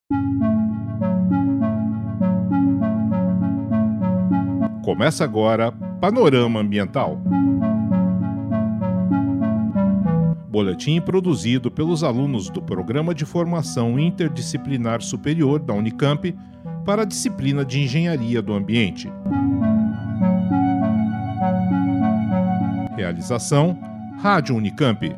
Começa agora Panorama Ambiental. Boletim produzido pelos alunos do Programa de Formação Interdisciplinar Superior da Unicamp para a disciplina de Engenharia do Ambiente. Realização: Rádio Unicamp.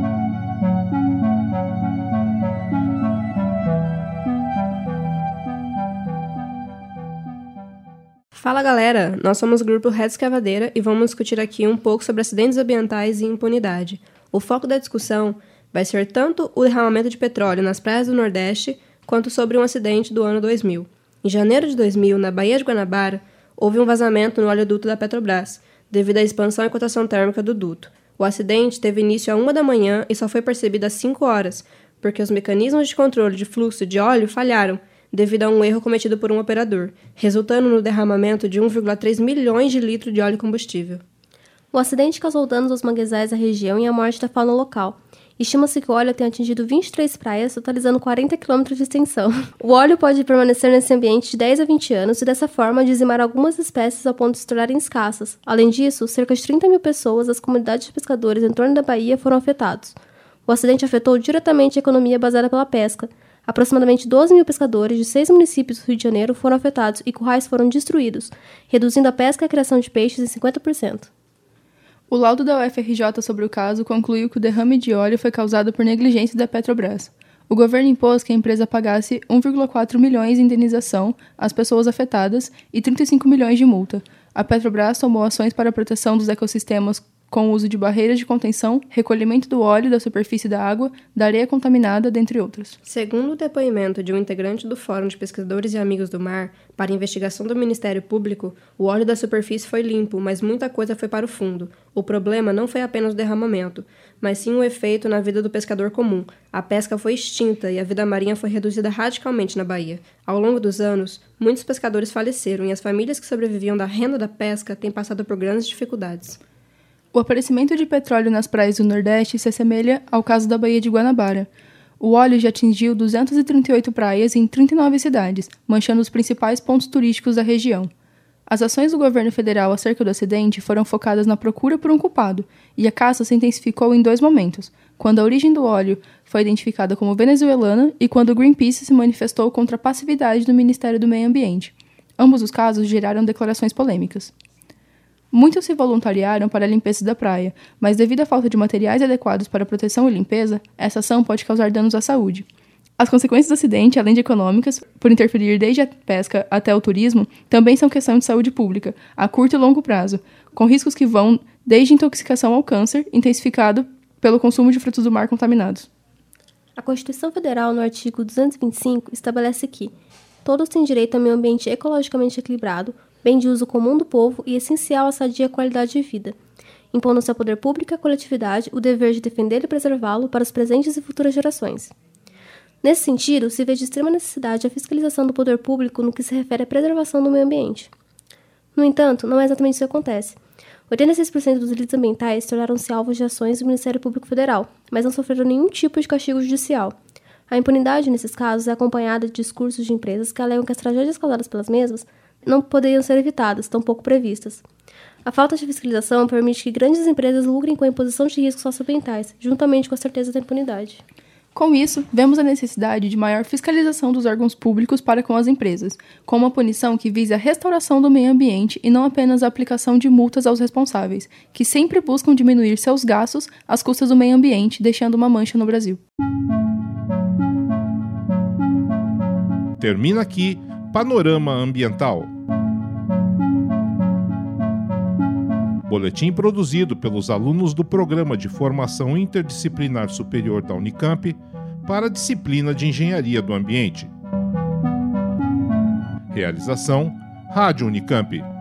Fala galera, nós somos o grupo Red Escavadeira e vamos discutir aqui um pouco sobre acidentes ambientais e impunidade. O foco da discussão vai ser tanto o derramamento de petróleo nas praias do Nordeste, quanto sobre um acidente do ano 2000. Em janeiro de 2000, na Baía de Guanabara, houve um vazamento no oleoduto da Petrobras, devido à expansão e cotação térmica do duto. O acidente teve início às 1 da manhã e só foi percebido às 5 horas, porque os mecanismos de controle de fluxo de óleo falharam, devido a um erro cometido por um operador, resultando no derramamento de 1,3 milhões de litros de óleo combustível. O acidente causou danos aos manguezais da região e a morte da fauna local. Estima-se que o óleo tenha atingido 23 praias, totalizando 40 km de extensão. O óleo pode permanecer nesse ambiente de 10 a 20 anos e, dessa forma, dizimar algumas espécies ao ponto de se tornarem escassas. Além disso, cerca de 30 mil pessoas das comunidades de pescadores em torno da baía foram afetados. O acidente afetou diretamente a economia baseada pela pesca. Aproximadamente 12 mil pescadores de 6 municípios do Rio de Janeiro foram afetados e currais foram destruídos, reduzindo a pesca e a criação de peixes em 50%. O laudo da UFRJ sobre o caso concluiu que o derrame de óleo foi causado por negligência da Petrobras. O governo impôs que a empresa pagasse 1,4 milhões de indenização às pessoas afetadas e 35 milhões de multa. A Petrobras tomou ações para a proteção dos ecossistemas com o uso de barreiras de contenção, recolhimento do óleo da superfície da água, da areia contaminada, dentre outras. Segundo o depoimento de um integrante do Fórum de Pesquisadores e Amigos do Mar, para a investigação do Ministério Público, o óleo da superfície foi limpo, mas muita coisa foi para o fundo. O problema não foi apenas o derramamento, mas sim o efeito na vida do pescador comum. A pesca foi extinta e a vida marinha foi reduzida radicalmente na Bahia. Ao longo dos anos, muitos pescadores faleceram e as famílias que sobreviviam da renda da pesca têm passado por grandes dificuldades. O aparecimento de petróleo nas praias do Nordeste se assemelha ao caso da Baía de Guanabara. O óleo já atingiu 238 praias em 39 cidades, manchando os principais pontos turísticos da região. As ações do governo federal acerca do acidente foram focadas na procura por um culpado, e a caça se intensificou em 2 momentos, quando a origem do óleo foi identificada como venezuelana e quando o Greenpeace se manifestou contra a passividade do Ministério do Meio Ambiente. Ambos os casos geraram declarações polêmicas. Muitos se voluntariaram para a limpeza da praia, mas devido à falta de materiais adequados para proteção e limpeza, essa ação pode causar danos à saúde. As consequências do acidente, além de econômicas, por interferir desde a pesca até o turismo, também são questão de saúde pública, a curto e longo prazo, com riscos que vão desde intoxicação ao câncer, intensificado pelo consumo de frutos do mar contaminados. A Constituição Federal, no artigo 225, estabelece que todos têm direito a meio ambiente ecologicamente equilibrado, bem de uso comum do povo e essencial à sadia qualidade de vida, impondo-se ao poder público e à coletividade o dever de defendê-lo e preservá-lo para as presentes e futuras gerações. Nesse sentido, se vê de extrema necessidade a fiscalização do poder público no que se refere à preservação do meio ambiente. No entanto, não é exatamente isso que acontece. 86% dos delitos ambientais tornaram-se alvos de ações do Ministério Público Federal, mas não sofreram nenhum tipo de castigo judicial. A impunidade, nesses casos, é acompanhada de discursos de empresas que alegam que as tragédias causadas pelas mesmas não poderiam ser evitadas, tampouco previstas. A falta de fiscalização permite que grandes empresas lucrem com a imposição de riscos socioambientais, juntamente com a certeza da impunidade. Com isso, vemos a necessidade de maior fiscalização dos órgãos públicos para com as empresas, com uma punição que vise a restauração do meio ambiente e não apenas a aplicação de multas aos responsáveis, que sempre buscam diminuir seus gastos às custas do meio ambiente, deixando uma mancha no Brasil. Termina aqui Panorama Ambiental. Boletim produzido pelos alunos do Programa de Formação Interdisciplinar Superior da Unicamp para a disciplina de Engenharia do Ambiente. Realização: Rádio Unicamp.